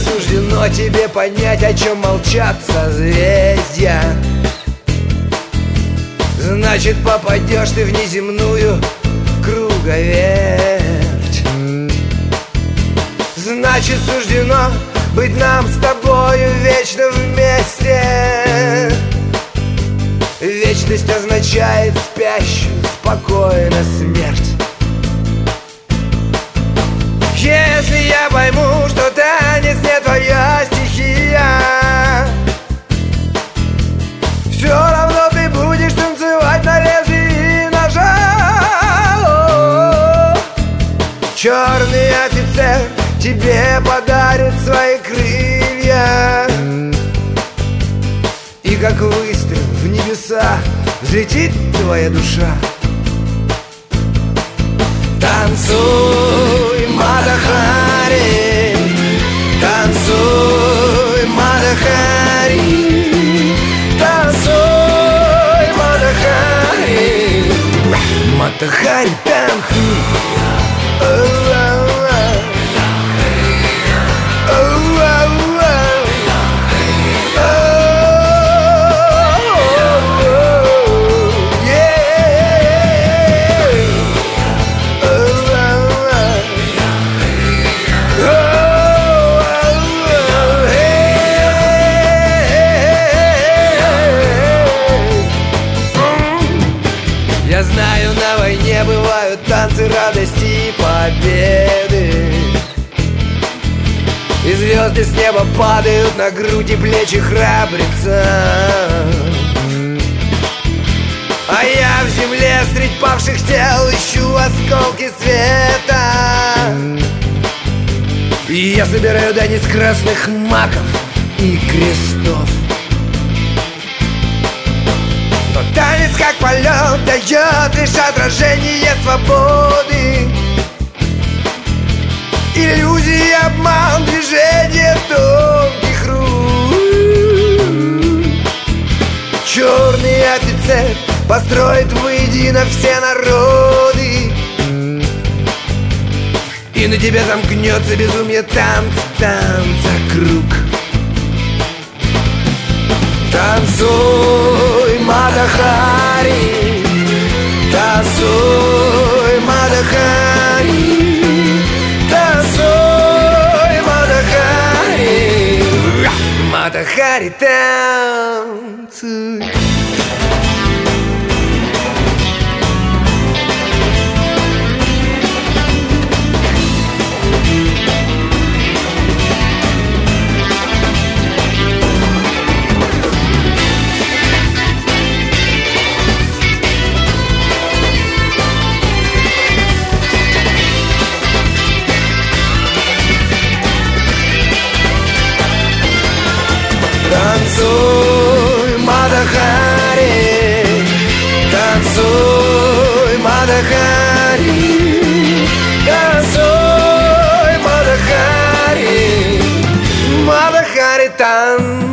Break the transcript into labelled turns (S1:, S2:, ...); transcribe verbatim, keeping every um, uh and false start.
S1: суждено тебе понять, о чем молчат созвездья. Значит, попадешь ты в неземную круговерть. Значит, суждено быть нам с тобою вечно вместе. Вечность означает спящую спокойно смерть. Если я пойму, что танец не твоя стихия, все равно ты будешь танцевать на лезвии ножа. Черный офицер тебе подарит свои крылья, и как выстрел в небеса взлетит твоя душа. Танцуй, Мата Хари, танцуй, Мата Хари, танцуй, Мата Хари, Мата Хари, танцуй. Я знаю, на войне бывают танцы радости и победы, и звезды с неба падают на грудь и плечи храбреца. А я в земле средь павших тел ищу осколки света, и я собираю дань из красных маков и крестов. Но танец как полет дает лишь отражение свободы. Иллюзии, обман, движение тонких рук. Черный офицер построит воедино все народы, и на тебя замкнется безумие танца, танца круг. Танцуй, Мата Хари, танцуй, Мата Хари, танцуй, Мата Хари, Мата Хари, танцуй. Танцуй, Мата Хари, танцуй, Мата Хари, танцуй, Мата Хари, Мата Хари, танцуй.